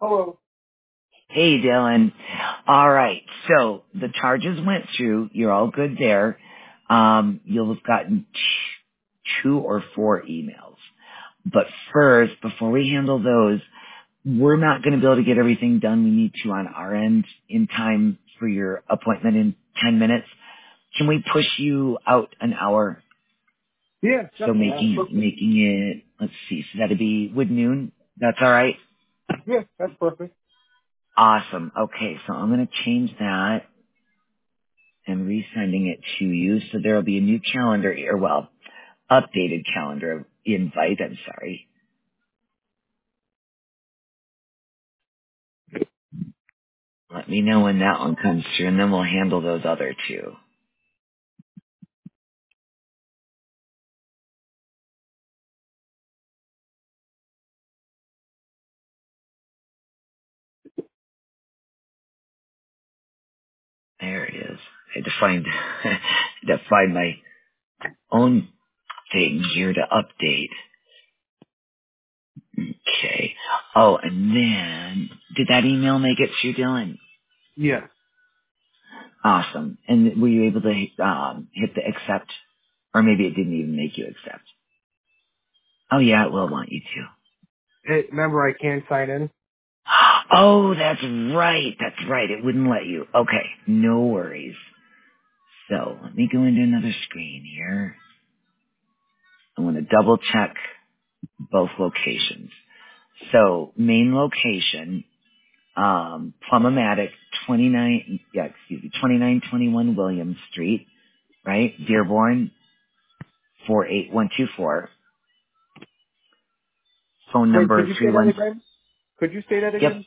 Hello. Hey, Dylan. All right. So the charges went through. You're all good there. You'll have gotten two or four emails. But first, before we handle those, we're not going to be able to get everything done we need to on our end in time for your appointment in 10 minutes. Can we push you out an hour? Yeah, So definitely. That's making perfect. it, let's see, so that'd be would noon. That's all right. Yeah, that's perfect. Awesome. Okay, so I'm going to change that and resending it to you. So there will be a new calendar, or well, updated calendar invite. I'm sorry. Let me know when that one comes through, and then we'll handle those other two. There it is. I had to find, had to find my own thing here to update. Okay. Oh, and then did that email make it through, Dylan? Yeah. Awesome. And were you able to hit the accept, or maybe it didn't even make you accept? Oh yeah, it will want you to. Hey, remember, I can't sign in. Oh, that's right. That's right. It wouldn't let you. Okay, no worries. So let me go into another screen here. I want to double check both locations. So main location, Plumomatic 2921 Williams Street, right? Dearborn 48124. Phone Wait, number could you say that 31, again? Could you say that yep, again?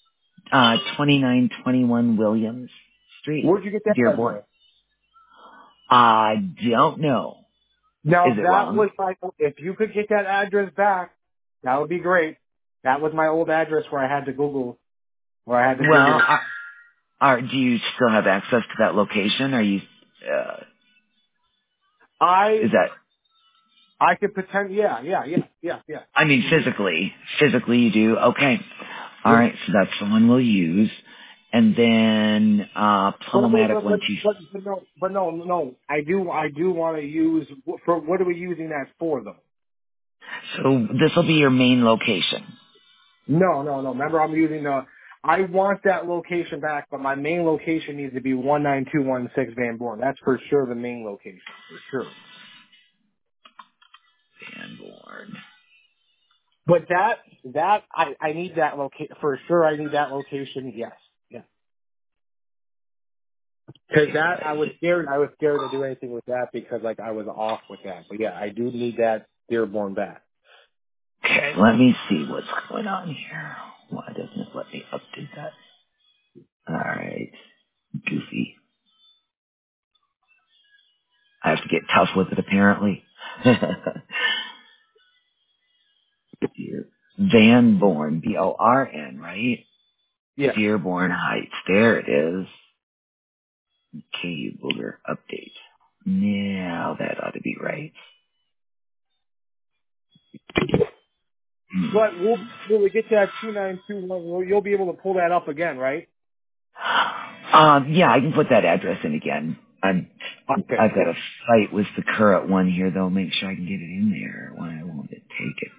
2921 Williams Street, Where'd you get that Dearborn. address? I don't know. Is Now, it that wrong? was my, if you could get that address back, that would be great. That was my old address where I had to Google Well, it. do you still have access to that location? Are you, I, is that, I could pretend, yeah. I mean, Mm-hmm. physically you do? Okay. All Yeah. right, so that's the one we'll use. And then, But, wait, Plumomatic one, two. no. I do want to use, for, what are we using that for though? So this will be your main location. No. Remember, I'm using I want that location back, but my main location needs to be 19216 Van Born. That's for sure the main location, for sure. Van Born. But I need that location, for sure I need that location, yes. Yeah. Cause Okay, that, I was scared to do anything with that because like I was off with that. But yeah, I do need that Dearborn back. let me see what's going on here. Why doesn't it let me update that? All right, goofy. I have to get tough with it apparently. Dear Van Born, Born, right? Yeah. Dearborn Heights. There it is. KU Booger update. Now that ought to be right. Hmm. But when we get to that 2921, you'll be able to pull that up again, right? Yeah, I can put that address in again. Okay, I've got to cool. fight with the current one here, though. Make sure I can get it in there. Why won't it take it?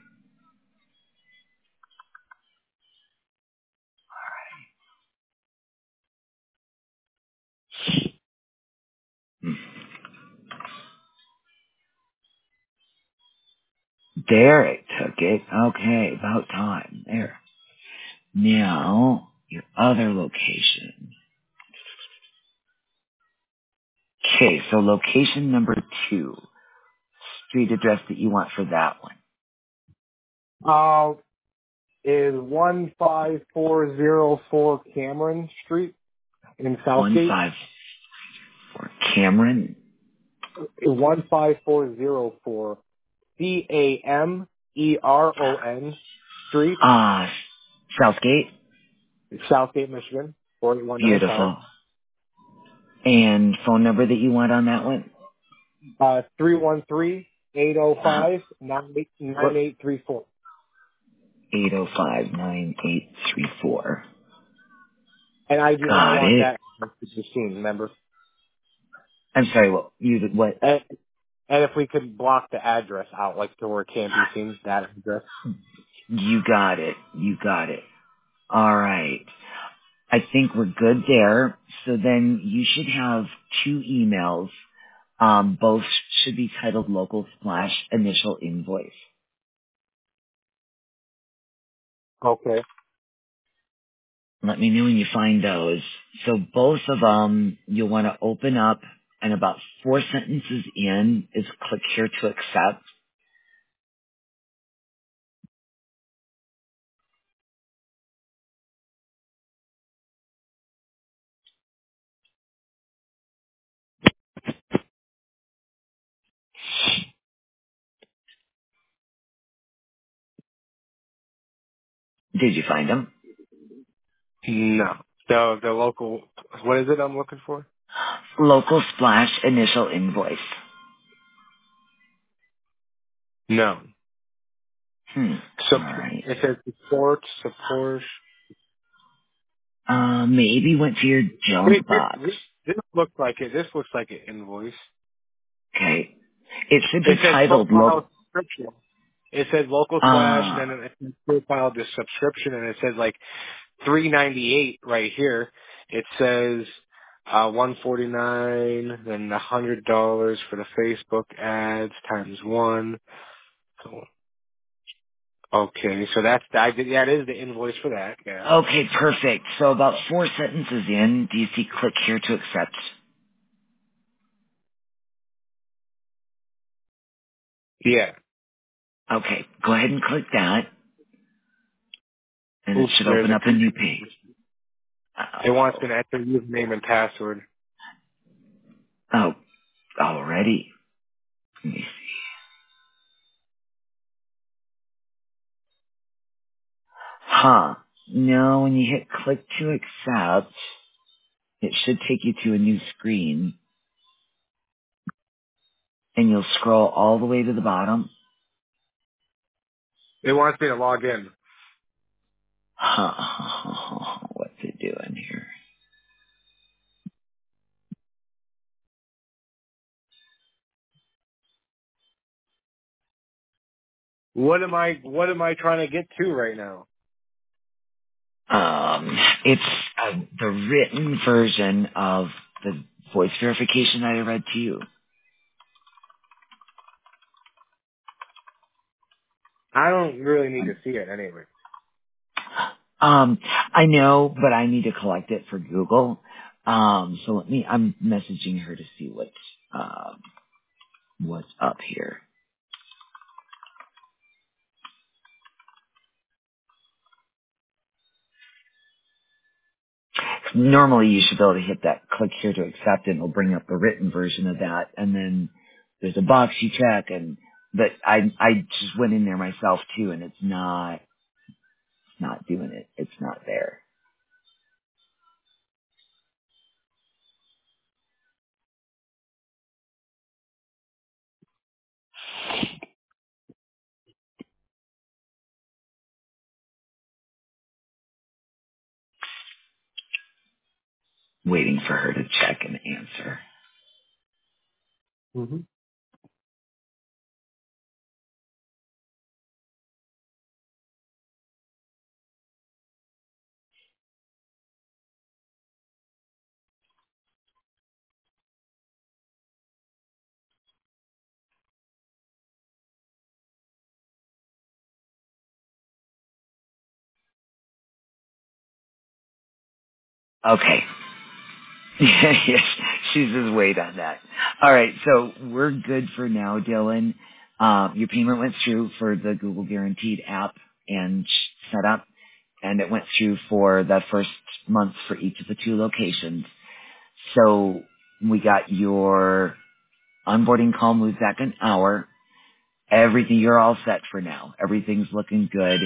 Hmm. There it took it. Okay, about time. There. Now, your other location. Okay, so location number 2. Street address that you want for that one. Is 15404 Cameron Street in Southgate. 154 Cameron. 15404 Cameron Street, Southgate. Southgate, Michigan, 48195. Beautiful. And phone number that you want on that one? 313 Uh, 805 what? 9834. 805-9834. And I do not Got want it. that to be seen, remember? I'm sorry, what? And if we could block the address out, like to where it can't be seen, that address. You got it. You got it. All right. I think we're good there. So then you should have 2 emails. Both should be titled local slash initial invoice. Okay. Let me know when you find those. So both of them you'll want to open up, and about 4 sentences in is click here to accept. Did you find them? No. The local, what is it I'm looking for? Local slash initial invoice. No. All So right. it says support. Maybe went to your Wait, junk box. this looks like it. This looks like an invoice. Okay. It should be It says titled profile subscription. It says local slash, and uh, then it says profile the subscription, and it says like $398 right here. It says $149, then $100 for the Facebook ads times 1. So, okay, so that is the invoice for that. Yeah. okay, perfect. So about 4 sentences in, do you see click here to accept? Yeah. Okay, go ahead and click that, and it Oops, should there's open a up a new page. It wants me Oh, to enter username and password. oh, already. Let me see. Huh. No, when you hit click to accept, it should take you to a new screen, and you'll scroll all the way to the bottom. It wants me to log in. Huh. What's it doing here? What am I trying to get to right now? It's the written version of the voice verification that I read to you. I don't really need to see it anyway. I know, but I need to collect it for Google. So I'm messaging her to see what's up here. Normally you should be able to hit that click here to accept and it'll bring up the written version of that. And then there's a box you check but I just went in there myself too and it's not doing it. It's not there. Waiting for her to check and answer. hmm Okay. Yes, she's just wait on that. All right, so we're good for now, Dylan. Your payment went through for the Google Guaranteed app and setup, and it went through for the first month for each of the 2 locations. So we got your onboarding call moved back an hour. Everything, you're all set for now. Everything's looking good.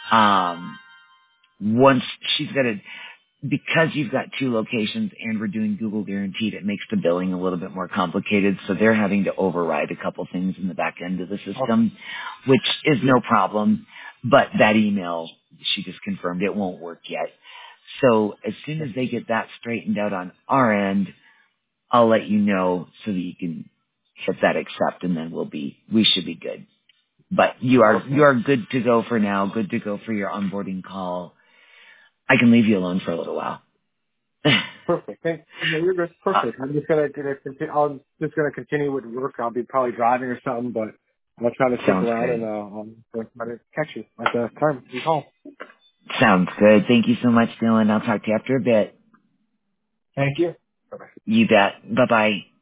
Once she's got to because you've got 2 locations and we're doing Google Guaranteed, it makes the billing a little bit more complicated. So they're having to override a couple things in the back end of the Okay. system, which is no problem. But that email, she just confirmed it won't work yet. So as soon as they get that straightened out on our end, I'll let you know so that you can hit that accept, and then we should be good. But you are good to go for now, good to go for your onboarding call. I can leave you alone for a little while. Perfect. Thanks. No, you're good. Perfect. I'm just gonna continue. I'm just gonna continue with work. I'll be probably driving or something, but I'll try to stick Sounds around good. and I'll try to catch you at the time you call. Sounds good. Thank you so much, Dylan. I'll talk to you after a bit. Thank you. Bye bye. You bet. Bye-bye.